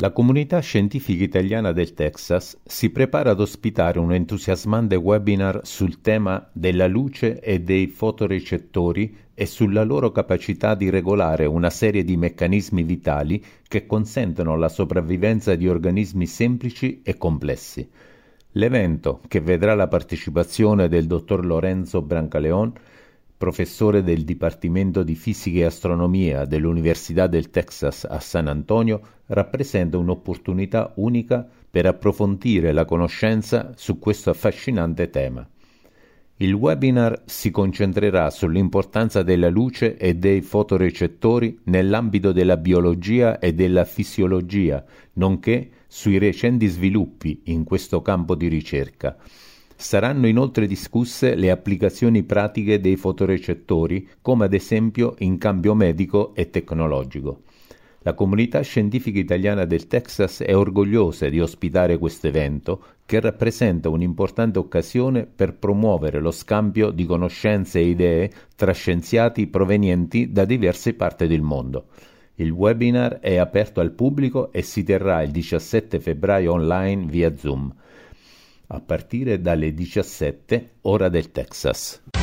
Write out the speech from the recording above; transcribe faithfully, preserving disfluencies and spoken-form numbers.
La comunità scientifica italiana del Texas si prepara ad ospitare un entusiasmante webinar sul tema della luce e dei fotorecettori e sulla loro capacità di regolare una serie di meccanismi vitali che consentono la sopravvivenza di organismi semplici e complessi. L'evento, che vedrà la partecipazione del dottor Lorenzo Brancaleon, professore del Dipartimento di Fisica e Astronomia dell'Università del Texas a San Antonio, rappresenta un'opportunità unica per approfondire la conoscenza su questo affascinante tema. Il webinar si concentrerà sull'importanza della luce e dei fotorecettori nell'ambito della biologia e della fisiologia, nonché sui recenti sviluppi in questo campo di ricerca. Saranno inoltre discusse le applicazioni pratiche dei fotorecettori, come ad esempio in cambio medico e tecnologico. La comunità scientifica italiana del Texas è orgogliosa di ospitare questo evento, che rappresenta un'importante occasione per promuovere lo scambio di conoscenze e idee tra scienziati provenienti da diverse parti del mondo. Il webinar è aperto al pubblico e si terrà il diciassette febbraio online via Zoom, a partire dalle diciassette ora del Texas.